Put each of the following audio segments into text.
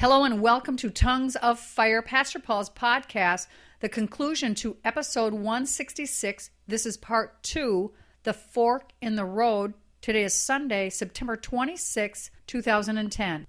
Hello and welcome to Tongues of Fire, Pastor Paul's podcast, the conclusion to episode 166. This is part 2, The Fork in the Road. Today is Sunday, September 26, 2010.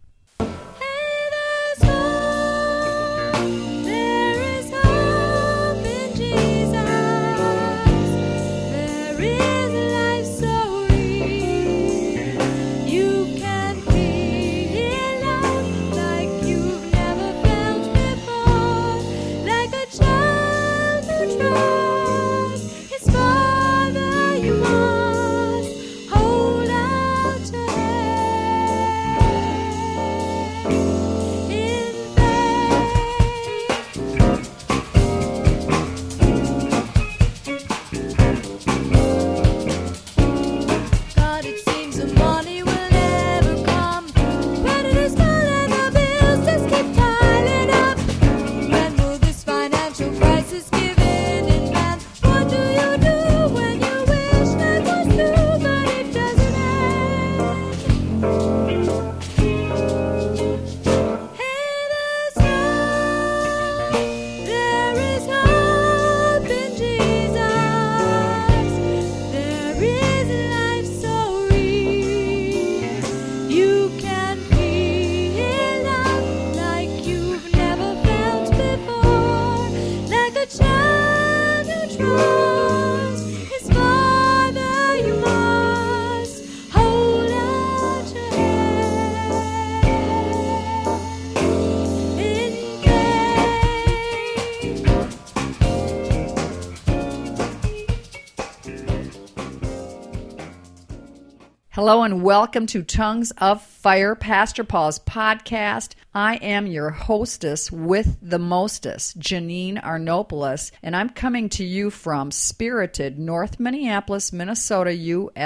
Hello and welcome to Tongues of Fire, Pastor Paul's podcast. I am your hostess with the mostest, Janine Arnopoulos, and I'm coming to you from spirited North Minneapolis, Minnesota,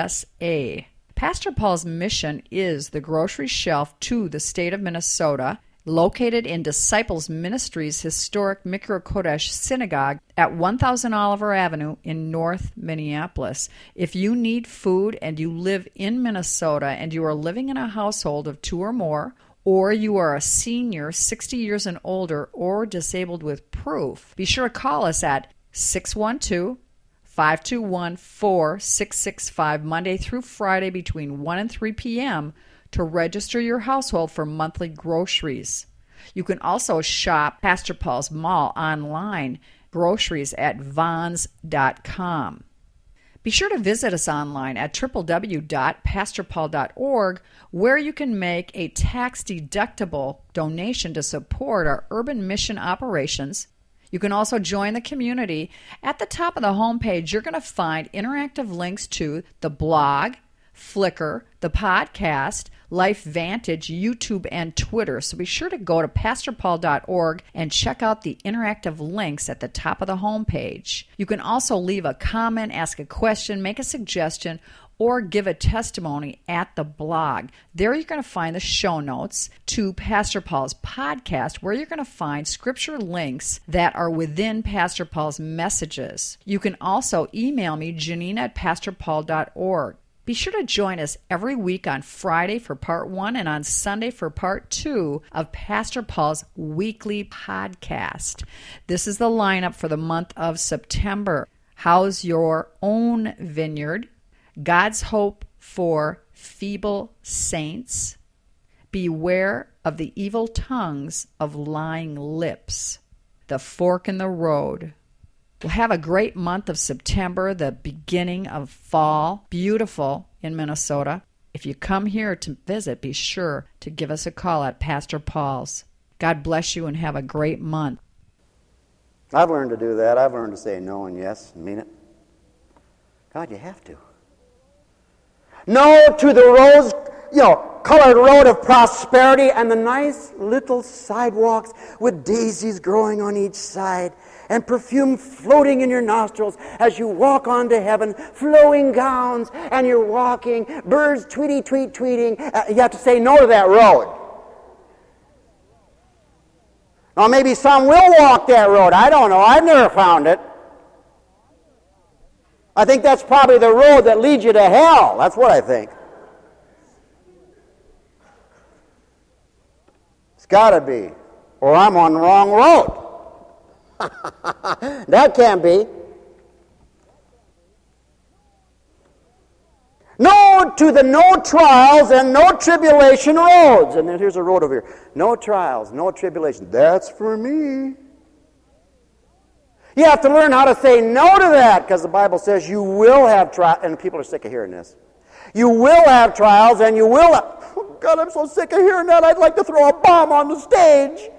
USA. Pastor Paul's mission is the grocery shelf to the state of Minnesota, located in Disciples Ministries' historic Mikra Kodesh Synagogue at 1000 Oliver Avenue in North Minneapolis. If you need food and you live in Minnesota and you are living in a household of 2 or more, or you are a senior, 60 years and older, or disabled with proof, be sure to call us at 612-521-4665 Monday through Friday between 1 and 3 p.m. to register your household for monthly groceries. You can also shop Pastor Paul's Mall online, groceries at vons.com. Be sure to visit us online at www.pastorpaul.org, where you can make a tax-deductible donation to support our urban mission operations. You can also join the community. At the top of the homepage, you're going to find interactive links to the blog, Flickr, the podcast, Life Vantage, YouTube, and Twitter. So be sure to go to pastorpaul.org and check out the interactive links at the top of the homepage. You can also leave a comment, ask a question, make a suggestion, or give a testimony at the blog. There you're going to find the show notes to Pastor Paul's podcast, where you're going to find scripture links that are within Pastor Paul's messages. You can also email me, janine@pastorpaul.org. Be sure to join us every week on Friday for part 1 and on Sunday for part 2 of Pastor Paul's weekly podcast. This is the lineup for the month of September. How's your own vineyard? God's hope for feeble saints. Beware of the evil tongues of lying lips. The fork in the road. We'll have a great month of September, the beginning of fall. Beautiful in Minnesota. If you come here to visit, be sure to give us a call at Pastor Paul's. God bless you and have a great month. I've learned to do that. I've learned to say no and yes and mean it. God, you have to. No to the rose, colored road of prosperity and the nice little sidewalks with daisies growing on each side and perfume floating in your nostrils as you walk on to heaven, flowing gowns, and you're walking, birds tweeting. You have to say no to that road. Now maybe some will walk that road. I don't know. I've never found it. I think that's probably the road that leads you to hell. That's what I think. got to be. Or I'm on the wrong road. That can't be. No to the no trials and no tribulation roads. And then here's a road over here. No trials, no tribulation. That's for me. You have to learn how to say no to that, because the Bible says you will have trials. And people are sick of hearing this. You will have trials and you will have... Oh, God, I'm so sick of hearing that. I'd like to throw a bomb on the stage.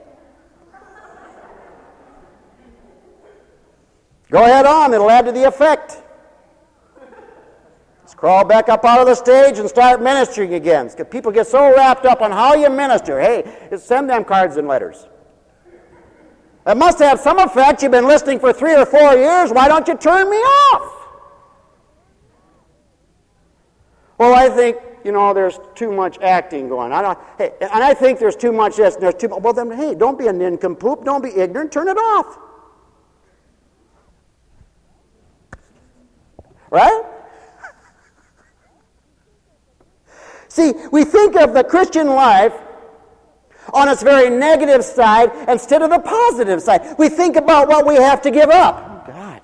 Go ahead on. It'll add to the effect. Let's crawl back up out of the stage and start ministering again. Because people get so wrapped up on how you minister. Hey, just send them cards and letters. It must have some effect. You've been listening for 3 or 4 years. Why don't you turn me off? Well, I think, there's too much acting going on. And I think there's too much this and there's too much. Well, then, hey, don't be a nincompoop. Don't be ignorant. Turn it off. Right? See, we think of the Christian life on its very negative side instead of the positive side. We think about what we have to give up. Oh, God.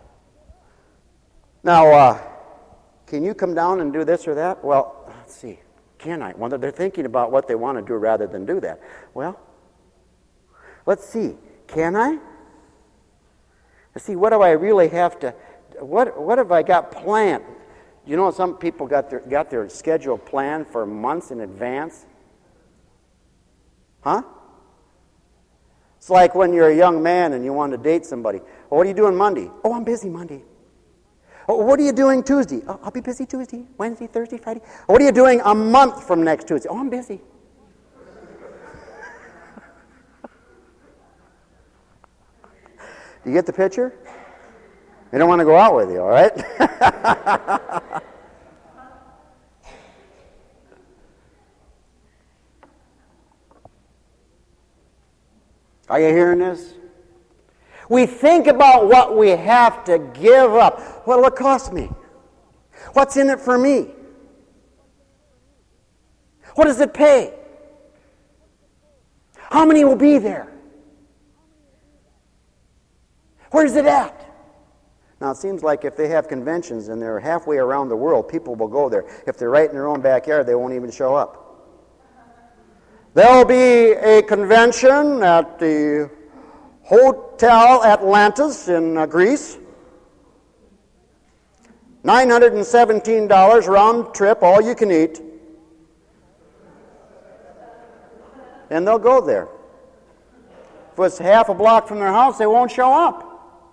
Now, can you come down and do this or that? Well, let's see. Can I? Well, they're thinking about what they want to do rather than do that. Well, let's see. Can I? Let's see, what do I really have to... What have I got planned? Some people got their schedule planned for months in advance. Huh? It's like when you're a young man and you want to date somebody. Well, what are you doing Monday? Oh, I'm busy Monday. Oh, what are you doing Tuesday? Oh, I'll be busy Tuesday, Wednesday, Thursday, Friday. What are you doing a month from next Tuesday? Oh, I'm busy. Do you get the picture? They don't want to go out with you, all right? Are you hearing this? We think about what we have to give up. What'll it cost me? What's in it for me? What does it pay? How many will be there? Where's it at? Now, it seems like if they have conventions and they're halfway around the world, people will go there. If they're right in their own backyard, they won't even show up. There'll be a convention at the Hotel Atlantis in Greece. $917 round trip, all you can eat. And they'll go there. If it's half a block from their house, they won't show up.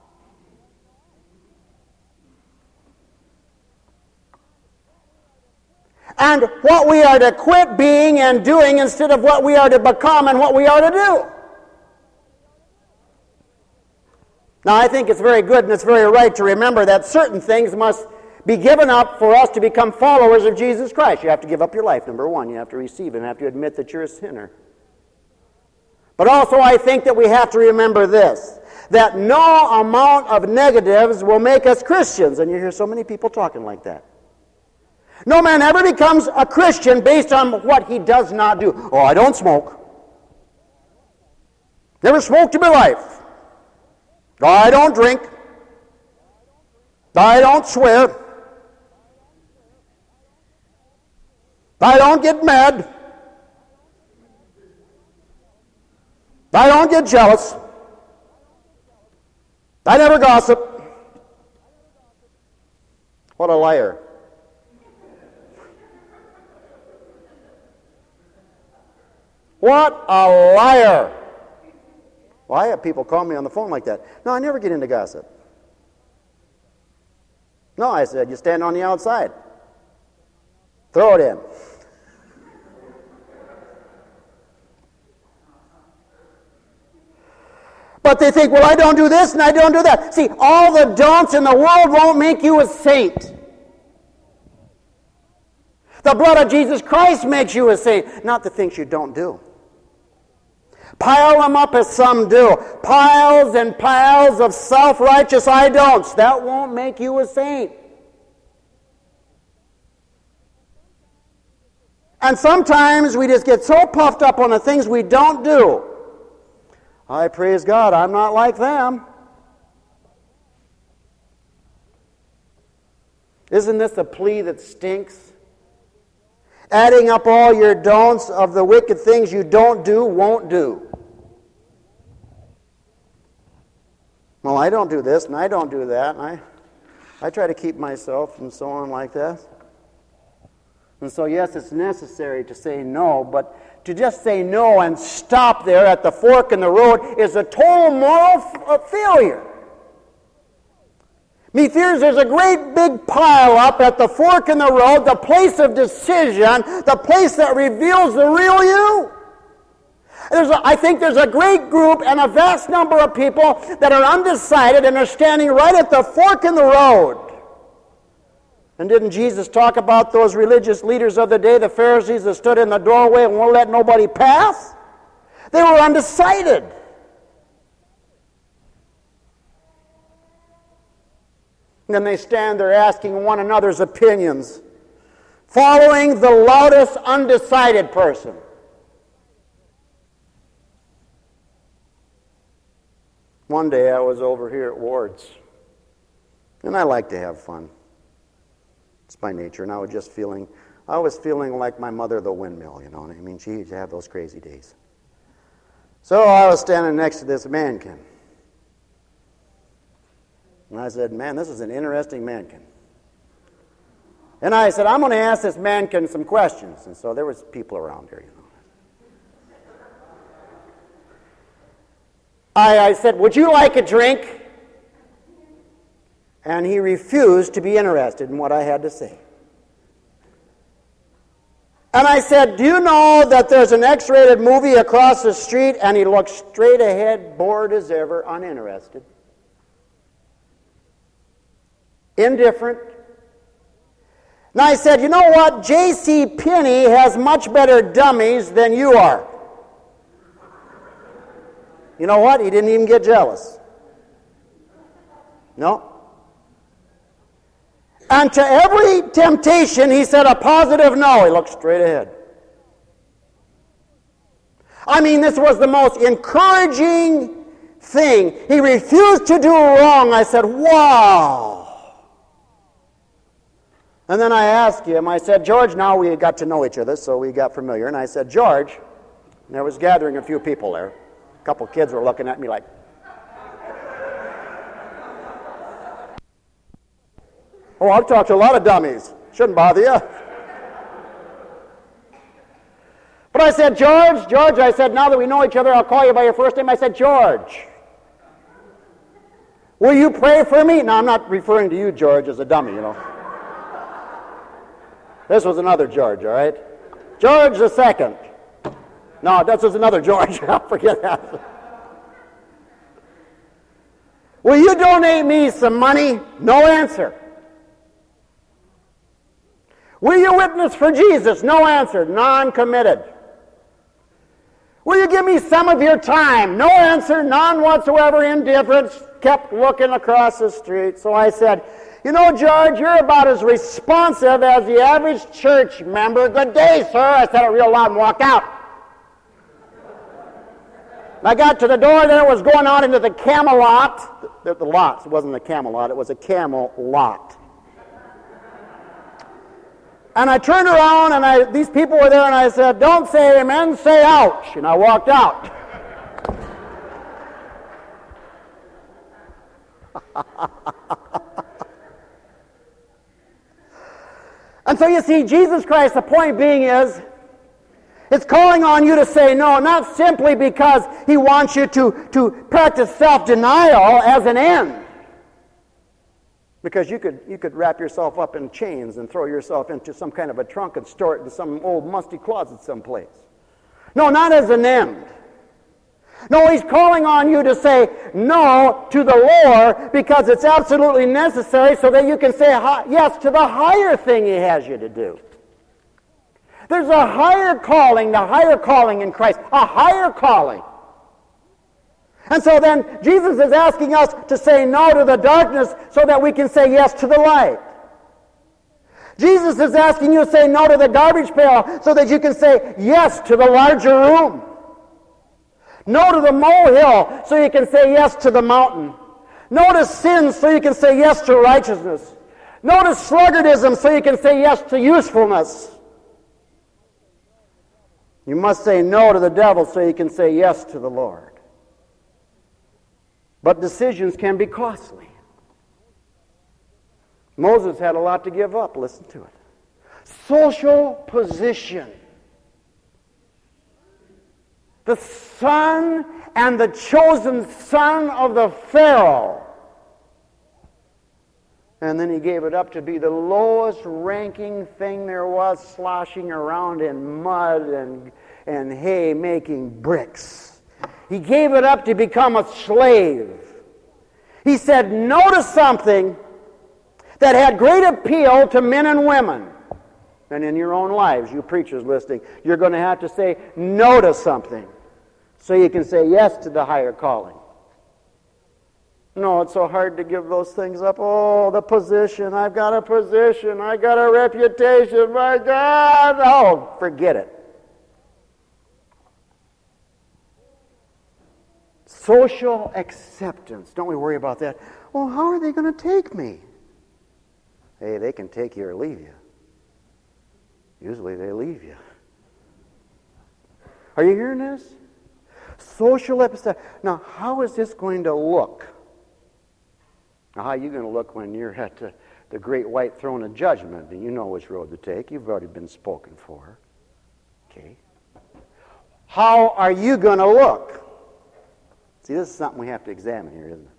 And what we are to quit being and doing instead of what we are to become and what we are to do. Now, I think it's very good and it's very right to remember that certain things must be given up for us to become followers of Jesus Christ. You have to give up your life, number one. You have to receive Him. You have to admit that you're a sinner. But also I think that we have to remember this, that no amount of negatives will make us Christians. And you hear so many people talking like that. No man ever becomes a Christian based on what he does not do. Oh, I don't smoke. Never smoked in my life. I don't drink. I don't swear. I don't get mad. I don't get jealous. I never gossip. What a liar. What a liar. Well, I have people call me on the phone like that. No, I never get into gossip. No, I said, you stand on the outside. Throw it in. But they think, well, I don't do this and I don't do that. See, all the don'ts in the world won't make you a saint. The blood of Jesus Christ makes you a saint, not the things you don't do. Pile them up as some do. Piles and piles of self-righteous I don'ts. That won't make you a saint. And sometimes we just get so puffed up on the things we don't do. I praise God, I'm not like them. Isn't this a plea that stinks? Adding up all your don'ts of the wicked things you don't do, won't do. Well, I don't do this, and I don't do that, and I try to keep myself, and so on like that. And so, yes, it's necessary to say no, but to just say no and stop there at the fork in the road is a total moral failure. Me fears there's a great big pile up at the fork in the road, the place of decision, the place that reveals the real you. I think there's a great group and a vast number of people that are undecided and are standing right at the fork in the road. And didn't Jesus talk about those religious leaders of the day, the Pharisees that stood in the doorway and won't let nobody pass? They were undecided. And then they stand there asking one another's opinions, following the loudest undecided person. One day I was over here at Ward's, and I like to have fun. It's my nature, and I was feeling like my mother, the windmill, you know what I mean? She used to have those crazy days. So I was standing next to this mannequin. And I said, man, this is an interesting mannequin. And I said, I'm going to ask this mannequin some questions. And so there was people around here, you know. I said, would you like a drink? And he refused to be interested in what I had to say. And I said, do you know that there's an X-rated movie across the street? And he looked straight ahead, bored as ever, uninterested. Indifferent. And I said, you know what? J.C. Penney has much better dummies than you are. You know what? He didn't even get jealous. No. And to every temptation, he said a positive no. He looked straight ahead. I mean, this was the most encouraging thing. He refused to do wrong. I said, wow. And then I asked him, I said, George, now we got to know each other, so we got familiar. And I said, George, and there was gathering a few people there. A couple kids were looking at me like, oh, I've talked to a lot of dummies. Shouldn't bother you. But I said, George, I said, now that we know each other, I'll call you by your first name. I said, George, will you pray for me? Now, I'm not referring to you, George, as a dummy, you know. This was another George, all right? George the second. No, this was another George. I'll forget that. Will you donate me some money? No answer. Will you witness for Jesus? No answer. Non-committed. Will you give me some of your time? No answer. None whatsoever. Indifference. Kept looking across the street. So I said, you know, George, you're about as responsive as the average church member. Good day, sir. I said it real loud and walked out. I got to the door there, was going out into the Camelot. The lots, it wasn't a Camelot, it was a camel lot. And I turned around, and these people were there, and I said, don't say amen, say ouch. And I walked out. And so you see, Jesus Christ, the point being is, it's calling on you to say no, not simply because he wants you to practice self-denial as an end. Because you could wrap yourself up in chains and throw yourself into some kind of a trunk and store it in some old musty closet someplace. No, not as an end. No, he's calling on you to say no to the lower because it's absolutely necessary so that you can say yes to the higher thing he has you to do. There's a higher calling, the higher calling in Christ, a higher calling. And so then Jesus is asking us to say no to the darkness so that we can say yes to the light. Jesus is asking you to say no to the garbage pail so that you can say yes to the larger room. No to the molehill so you can say yes to the mountain. No to sin so you can say yes to righteousness. No to sluggardism so you can say yes to usefulness. You must say no to the devil so you can say yes to the Lord. But decisions can be costly. Moses had a lot to give up. Listen to it. Social position. The son and the chosen son of the Pharaoh. And then he gave it up to be the lowest ranking thing there was, sloshing around in mud and hay making bricks. He gave it up to become a slave. He said no to something that had great appeal to men and women. And in your own lives, you preachers listening, you're going to have to say no to something so you can say yes to the higher calling. No, it's so hard to give those things up. Oh, the position. I've got a position. I got a reputation. My God. Oh, forget it. Social acceptance. Don't we worry about that? Well, how are they going to take me? Hey, they can take you or leave you. Usually they leave you. Are you hearing this? Social acceptance. Now, how is this going to look? Now, how are you going to look when you're at the great white throne of judgment and you know which road to take? You've already been spoken for. Okay. How are you going to look? See, this is something we have to examine here, isn't it?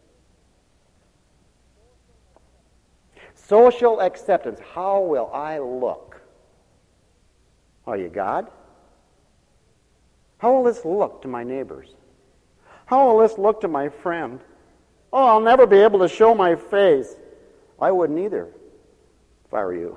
Social acceptance. How will I look? Are you God? How will this look to my neighbors? How will this look to my friend? Oh, I'll never be able to show my face. I wouldn't either, if I were you.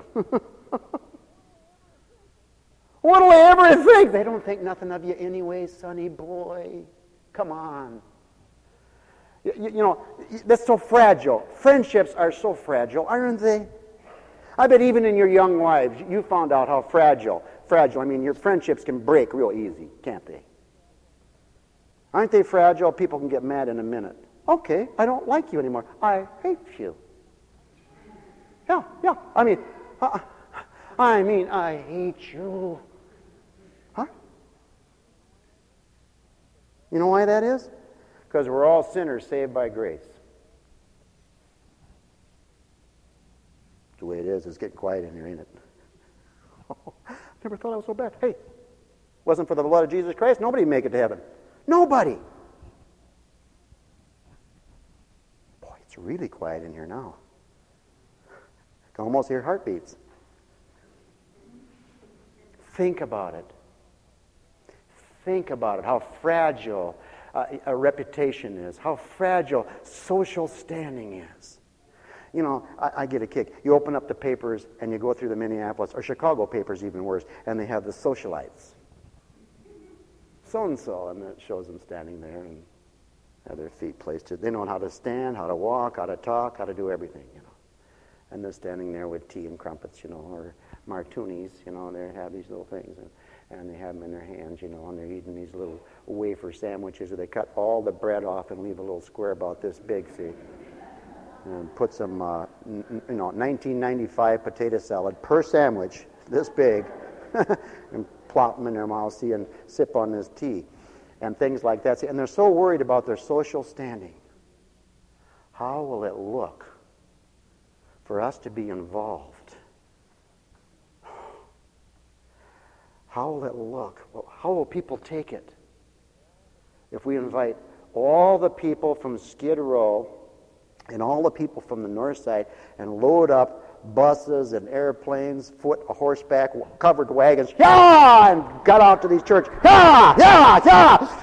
What'll they ever think? They don't think nothing of you anyway, sonny boy. Come on. You know, that's so fragile. Friendships are so fragile, aren't they? I bet even in your young lives, you found out how fragile. I mean, your friendships can break real easy, can't they? Aren't they fragile? People can get mad in a minute. Okay, I don't like you anymore. I hate you. Yeah. I mean, I hate you. Huh? You know why that is? Because we're all sinners saved by grace. The way it is, it's getting quiet in here, ain't it? Never thought I was so bad. Hey, wasn't for the blood of Jesus Christ, nobody'd make it to heaven. Nobody. Boy, it's really quiet in here now. I can almost hear heartbeats. Think about it. Think about it, how fragile a reputation is, how fragile social standing is. You know, I get a kick. You open up the papers and you go through the Minneapolis, or Chicago papers even worse, and they have the socialites. So-and-so, and it shows them standing there and have their feet placed. They know how to stand, how to walk, how to talk, how to do everything, you know. And they're standing there with tea and crumpets, you know, or martinis, you know, and they have these little things. And they have them in their hands, you know, and they're eating these little wafer sandwiches where they cut all the bread off and leave a little square about this big, see? And put some, 1995 potato salad per sandwich, this big, and plop them in their mouth, see, and sip on this tea, and things like that. See, and they're so worried about their social standing. How will it look for us to be involved? How will it look? How will people take it if we invite all the people from Skid Row and all the people from the north side and load up buses and airplanes, horseback, covered wagons, yeah, and got out to these churches, yeah.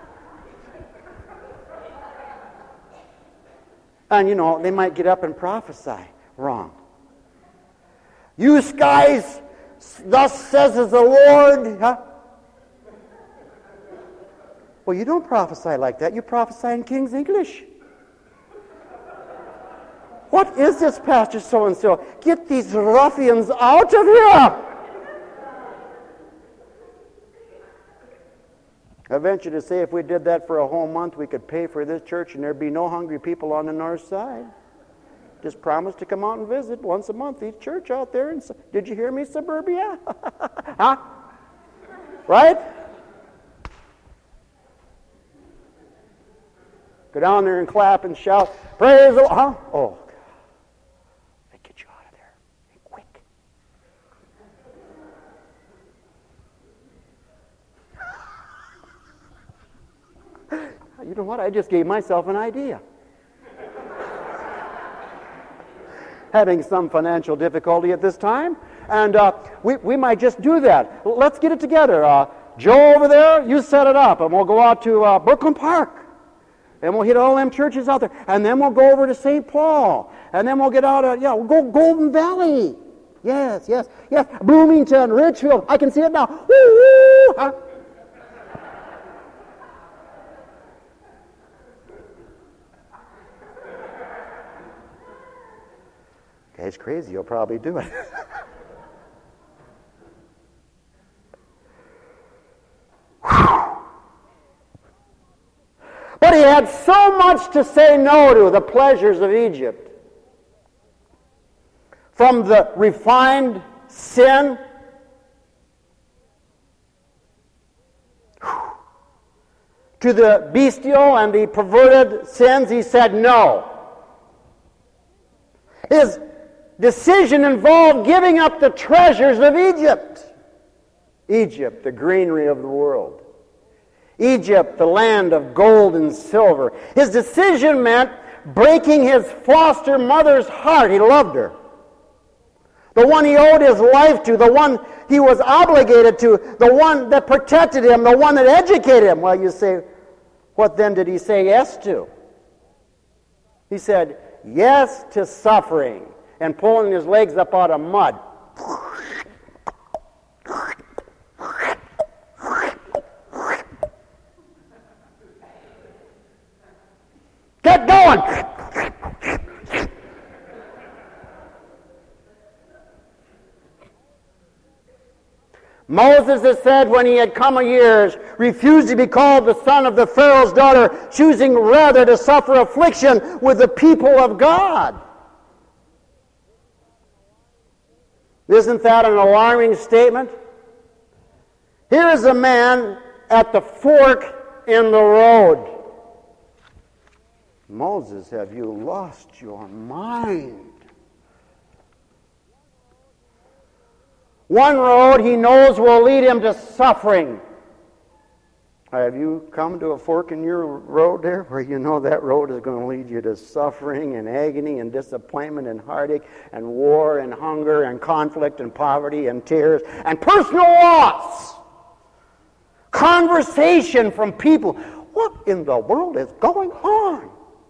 And, you know, they might get up and prophesy wrong. You skies, thus says the Lord. Huh? Well, you don't prophesy like that. You prophesy in King's English. What is this, Pastor so-and-so? Get these ruffians out of here! I venture to say if we did that for a whole month, we could pay for this church and there'd be no hungry people on the north side. Just promise to come out and visit once a month, each church out there. Did you hear me, suburbia? Huh? Right? Go down there and clap and shout, praise the Lord. Huh? Oh, they get you out of there. Quick. You know what? I just gave myself an idea. Having some financial difficulty at this time, and we might just do that. Let's get it together. Joe over there, you set it up, and we'll go out to Brooklyn Park. And we'll hit all them churches out there. And then we'll go over to St. Paul. And then we'll get out we'll go Golden Valley. Yes. Bloomington, Richfield. I can see it now. Woo-hoo! Huh? Okay, it's crazy. You'll probably do it. But he had so much to say no to, the pleasures of Egypt. From the refined sin to the bestial and the perverted sins, he said no. His decision involved giving up the treasures of Egypt. Egypt, the greenery of the world. Egypt, the land of gold and silver. His decision meant breaking his foster mother's heart. He loved her. The one he owed his life to, the one he was obligated to, the one that protected him, the one that educated him. Well, you say, what then did he say yes to? He said yes to suffering and pulling his legs up out of mud. Get going! Moses, it said, when he had come a years, refused to be called the son of the Pharaoh's daughter, choosing rather to suffer affliction with the people of God. Isn't that an alarming statement? Here is a man at the fork in the road. Moses, have you lost your mind? One road he knows will lead him to suffering. Have you come to a fork in your road there where you know that road is going to lead you to suffering and agony and disappointment and heartache and war and hunger and conflict and poverty and tears and personal loss? Conversation from people. What in the world is going on?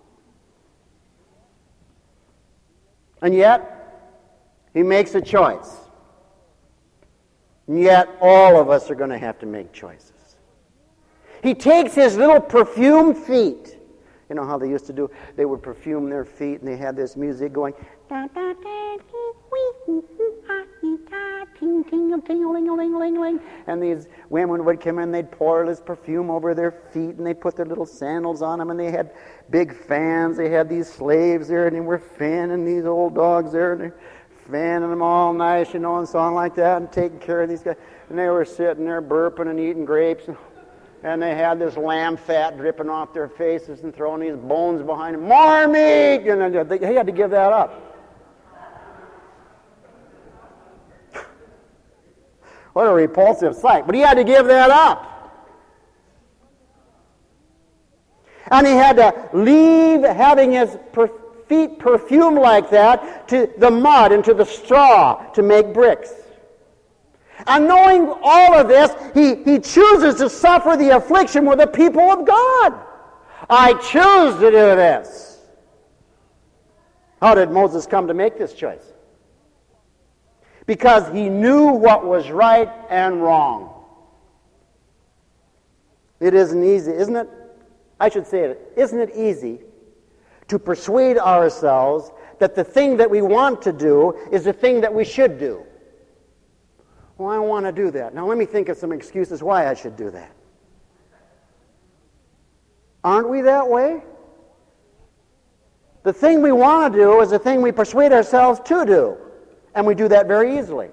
And yet, he makes a choice. And yet, all of us are going to have to make choices. He takes his little perfumed feet. You know how they used to do? They would perfume their feet, and they had this music going. And these women would come in, they'd pour this perfume over their feet, and they'd put their little sandals on them, and they had big fans. They had these slaves there, and they were fanning these old dogs there, and they're fanning them all nice, and so on like that, and taking care of these guys. And they were sitting there burping and eating grapes, and they had this lamb fat dripping off their faces and throwing these bones behind them. More meat! And they had to give that up. What a repulsive sight. But he had to give that up. And he had to leave having his feet perfumed like that to the mud and to the straw to make bricks. And knowing all of this, he chooses to suffer the affliction with the people of God. I choose to do this. How did Moses come to make this choice? Because he knew what was right and wrong. It isn't easy, isn't it? I should say it. Isn't it easy to persuade ourselves that the thing that we want to do is the thing that we should do. Well, I want to do that. Now let me think of some excuses why I should do that. Aren't we that way? The thing we want to do is the thing we persuade ourselves to do. And we do that very easily.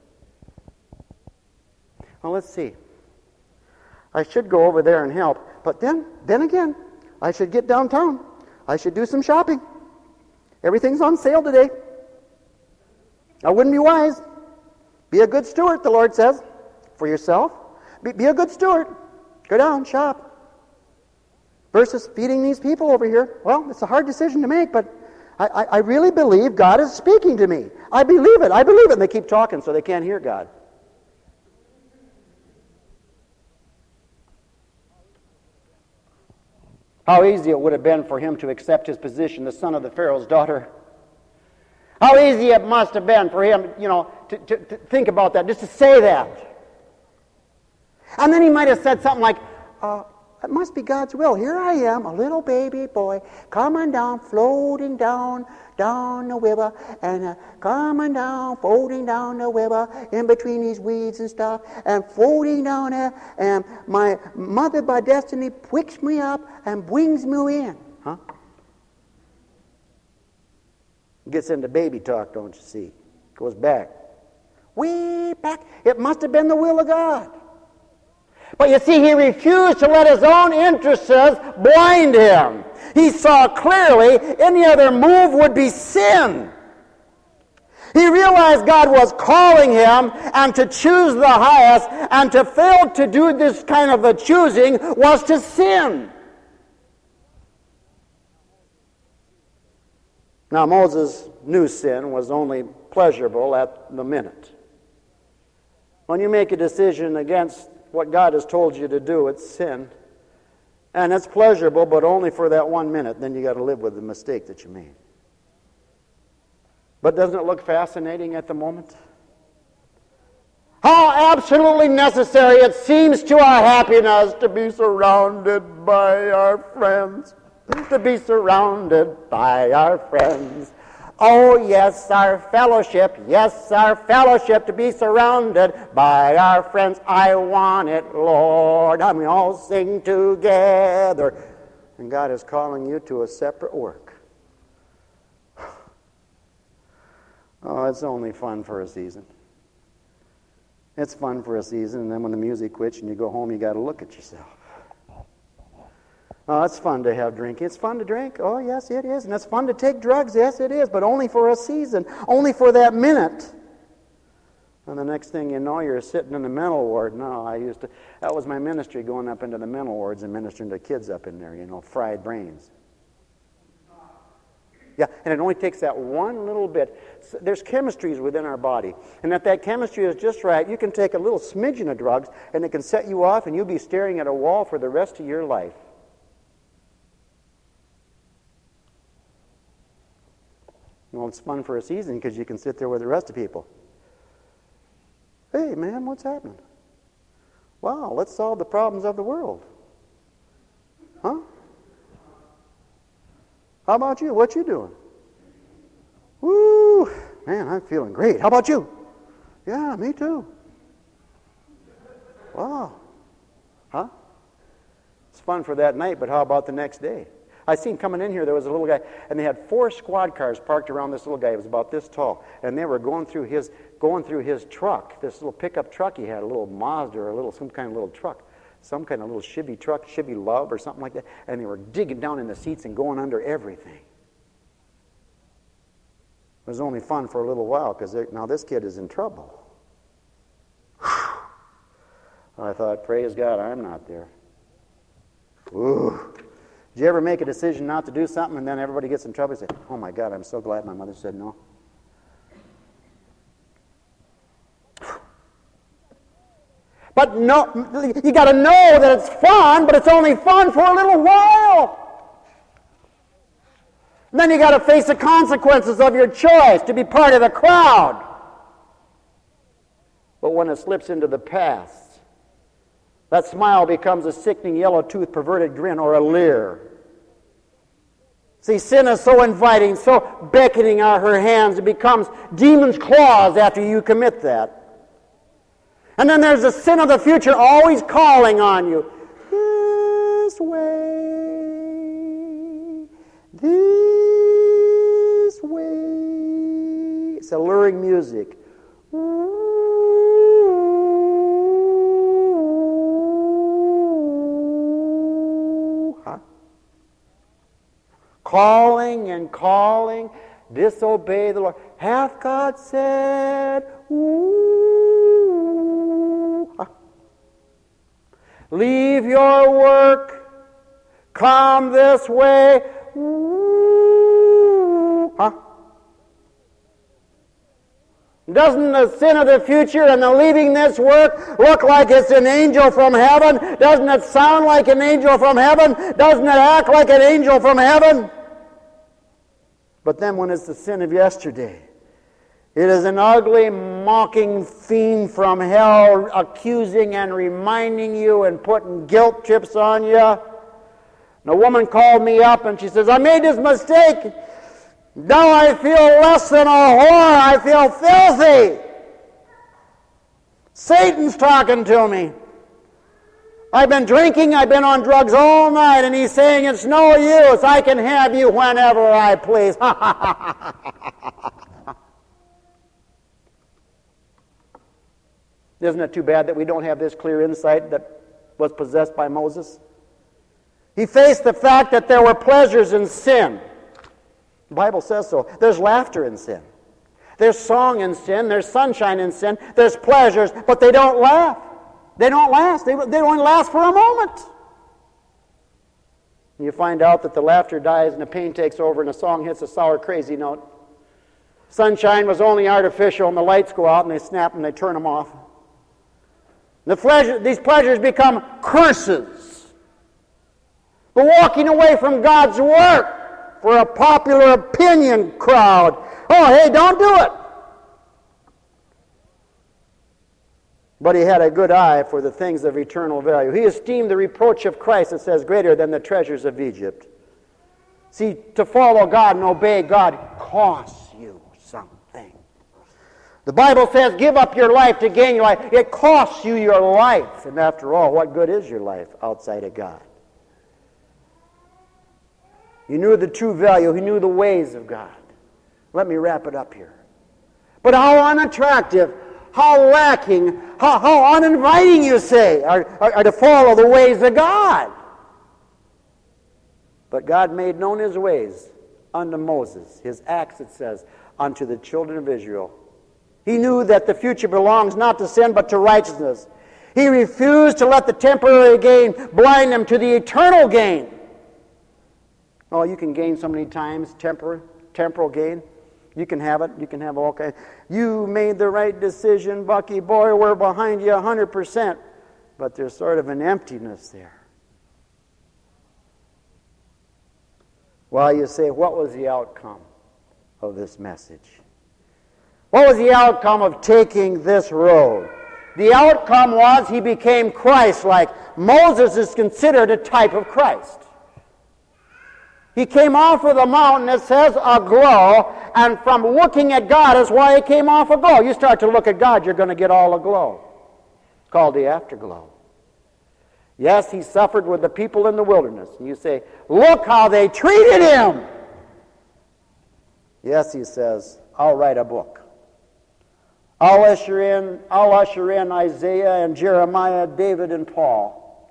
Well, let's see. I should go over there and help. But then again, I should get downtown. I should do some shopping. Everything's on sale today. I wouldn't be wise. Be a good steward, the Lord says, for yourself. Be a good steward. Go down, shop. Versus feeding these people over here. Well, it's a hard decision to make, but I really believe God is speaking to me. I believe it. And they keep talking so they can't hear God. How easy it would have been for him to accept his position, the son of the Pharaoh's daughter. How easy it must have been for him, to think about that, just to say that. And then he might have said something like, it must be God's will. Here I am, a little baby boy, coming down, floating down the river, and coming down, floating down the river, in between these weeds and stuff, and floating down there, and my mother by destiny picks me up and brings me in. Huh? Gets into baby talk, don't you see? Goes back. Way back. It must have been the will of God. But you see, he refused to let his own interests blind him. He saw clearly any other move would be sin. He realized God was calling him, and to choose the highest, and to fail to do this kind of a choosing was to sin. Now, Moses knew sin was only pleasurable at the minute. When you make a decision against what God has told you to do, it's sin. And it's pleasurable, but only for that 1 minute. Then you got to live with the mistake that you made. But doesn't it look fascinating at the moment? How absolutely necessary it seems to our happiness to be surrounded by our friends. To be surrounded by our friends. Oh, yes, our fellowship. Yes, our fellowship, to be surrounded by our friends. I want it, Lord. And we all sing together. And God is calling you to a separate work. Oh, it's only fun for a season. It's fun for a season, and then when the music quits and you go home, you got to look at yourself. Oh, it's fun to have drinking. It's fun to drink. Oh, yes, it is. And it's fun to take drugs. Yes, it is. But only for a season. Only for that minute. And the next thing you know, you're sitting in the mental ward. No, that was my ministry, going up into the mental wards and ministering to kids up in there, fried brains. Yeah, and it only takes that one little bit. There's chemistries within our body. And if that chemistry is just right, you can take a little smidgen of drugs and it can set you off and you'll be staring at a wall for the rest of your life. Well, it's fun for a season because you can sit there with the rest of people. Hey, man, what's happening? Wow, let's solve the problems of the world. Huh? How about you? What you doing? Woo! Man, I'm feeling great. How about you? Yeah, me too. Wow. Huh? It's fun for that night, but how about the next day? I seen coming in here, there was a little guy, and they had 4 squad cars parked around this little guy. He was about this tall, and they were going through his truck, this little pickup truck he had, a little Mazda or some kind of little truck, some kind of little Chevy truck, Chevy Love or something like that, and they were digging down in the seats and going under everything. It was only fun for a little while because now this kid is in trouble. I thought, praise God, I'm not there. Ooh. Did you ever make a decision not to do something and then everybody gets in trouble and say, oh my God, I'm so glad my mother said no? But no, you got to know that it's fun, but it's only fun for a little while. And then you got to face the consequences of your choice to be part of the crowd. But when it slips into the past, that smile becomes a sickening yellow-toothed perverted grin or a leer. See, sin is so inviting, so beckoning out her hands, it becomes demon's claws after you commit that. And then there's the sin of the future always calling on you. This way, this way. It's alluring music. Calling and calling, disobey the Lord. Hath God said, ooh, leave your work, come this way, ooh, Doesn't the sin of the future and the leaving this work look like it's an angel from heaven? Doesn't it sound like an angel from heaven? Doesn't it act like an angel from heaven? But then when it's the sin of yesterday, it is an ugly, mocking fiend from hell accusing and reminding you and putting guilt trips on you. And a woman called me up and she says, I made this mistake. Now I feel less than a whore. I feel filthy. Satan's talking to me. I've been drinking, I've been on drugs all night, and he's saying it's no use. I can have you whenever I please. Isn't it too bad that we don't have this clear insight that was possessed by Moses? He faced the fact that there were pleasures in sin. The Bible says so. There's laughter in sin. There's song in sin. There's sunshine in sin. There's pleasures, but they don't laugh. They don't last. They only last for a moment. And you find out that the laughter dies and the pain takes over and the song hits a sour, crazy note. Sunshine was only artificial and the lights go out and they snap and they turn them off. These pleasures become curses. The walking away from God's work for a popular opinion crowd. Oh, hey, don't do it. But he had a good eye for the things of eternal value. He esteemed the reproach of Christ, it says, greater than the treasures of Egypt. See, to follow God and obey God costs you something. The Bible says, give up your life to gain your life. It costs you your life. And after all, what good is your life outside of God? He knew the true value. He knew the ways of God. Let me wrap it up here. But how unattractive, how lacking, how uninviting, you say, are to follow the ways of God. But God made known his ways unto Moses, his acts, it says, unto the children of Israel. He knew that the future belongs not to sin but to righteousness. He refused to let the temporary gain blind him to the eternal gain. Oh, you can gain so many times, temporal gain. You can have it. You can have all kinds. You made the right decision, Bucky. Boy, we're behind you 100%. But there's sort of an emptiness there. Well, you say, what was the outcome of this message? What was the outcome of taking this road? The outcome was he became Christ-like. Moses is considered a type of Christ. He came off of the mountain, it says, aglow, and from looking at God is why he came off aglow. You start to look at God, you're going to get all aglow. It's called the afterglow. Yes, he suffered with the people in the wilderness. And you say, look how they treated him. Yes, he says, I'll write a book. I'll usher in Isaiah and Jeremiah, David and Paul.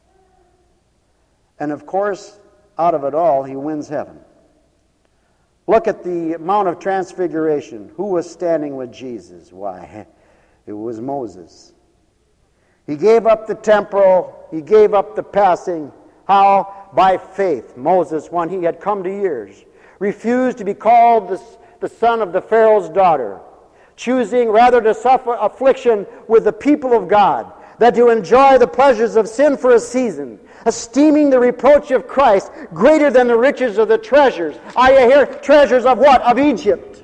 And of course, out of it all, he wins heaven. Look at the Mount of Transfiguration. Who was standing with Jesus? Why, it was Moses. He gave up the temporal. He gave up the passing. How? By faith. Moses, when he had come to years, refused to be called the son of the Pharaoh's daughter, choosing rather to suffer affliction with the people of God than to enjoy the pleasures of sin for a season, esteeming the reproach of Christ greater than the riches of the treasures. Are you here? Treasures of what? Of Egypt.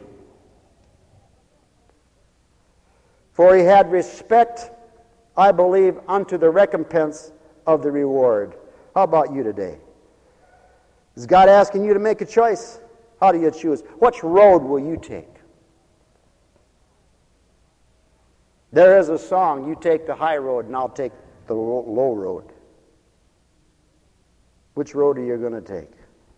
For he had respect, I believe, unto the recompense of the reward. How about you today? Is God asking you to make a choice? How do you choose? Which road will you take? There is a song, you take the high road and I'll take the low road. Which road are you going to take?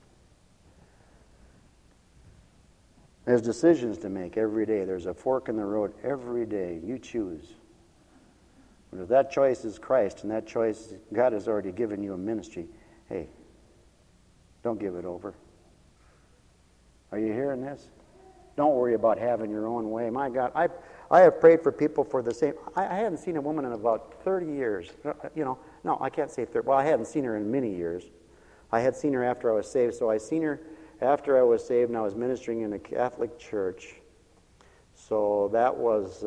There's decisions to make every day. There's a fork in the road every day. You choose. But if that choice is Christ and that choice, God has already given you a ministry, hey, don't give it over. Are you hearing this? Don't worry about having your own way. My God, I have prayed for people for the same. I hadn't seen a woman in about 30 years. No, I can't say 30. Well, I hadn't seen her in many years. I had seen her after I was saved, so I seen her after I was saved, and I was ministering in a Catholic church. So that was,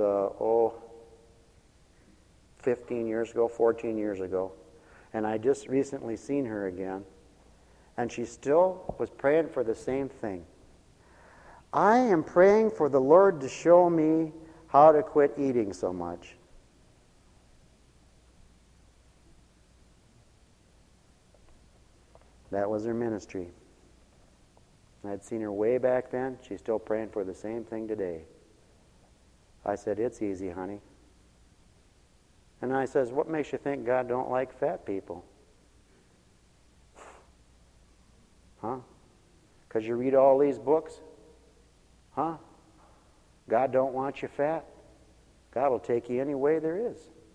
15 years ago, 14 years ago. And I just recently seen her again. And she still was praying for the same thing. I am praying for the Lord to show me how to quit eating so much. That was her ministry. I'd seen her way back then. She's still praying for the same thing today. I said, it's easy, honey. And I says, what makes you think God don't like fat people? Huh? Because you read all these books? Huh? God don't want you fat? God will take you any way there is.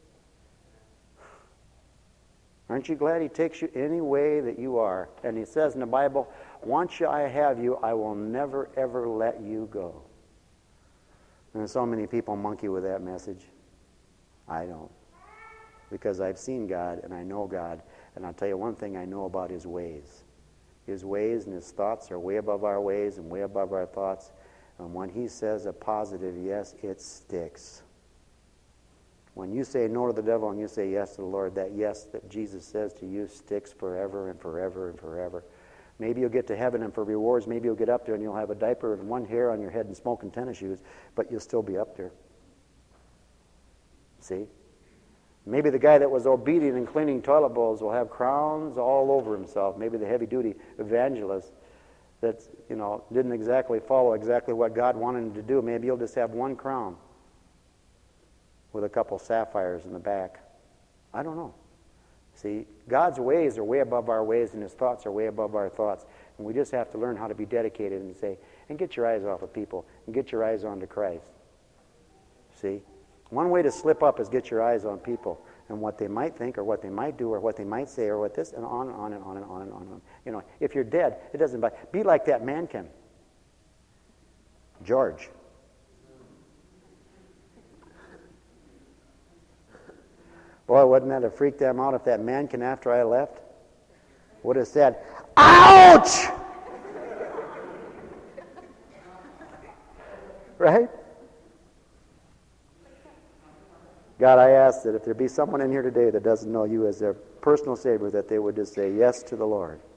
Aren't you glad He takes you any way that you are? And He says in the Bible, once I have you, I will never, ever let you go. And so many people monkey with that message. I don't. Because I've seen God and I know God. And I'll tell you one thing I know about His ways. His ways and His thoughts are way above our ways and way above our thoughts. And when He says a positive yes, it sticks. When you say no to the devil and you say yes to the Lord, that yes that Jesus says to you sticks forever and forever and forever. Maybe you'll get to heaven, and for rewards, maybe you'll get up there and you'll have a diaper and one hair on your head and smoking tennis shoes, but you'll still be up there. See? Maybe the guy that was obedient in cleaning toilet bowls will have crowns all over himself. Maybe the heavy-duty evangelist that, didn't exactly follow exactly what God wanted him to do, maybe he'll just have one crown with a couple sapphires in the back. I don't know. See, God's ways are way above our ways, and His thoughts are way above our thoughts. And we just have to learn how to be dedicated and say, and get your eyes off of people, and get your eyes onto Christ. See? One way to slip up is get your eyes on people and what they might think or what they might do or what they might say or what this, and on and on and on and on and on. If you're dead, it doesn't matter. Be like that mannequin. George. Boy, wouldn't that have freaked them out if that mannequin, after I left, would have said, ouch! Right? God, I ask that if there be someone in here today that doesn't know You as their personal Savior, that they would just say yes to the Lord.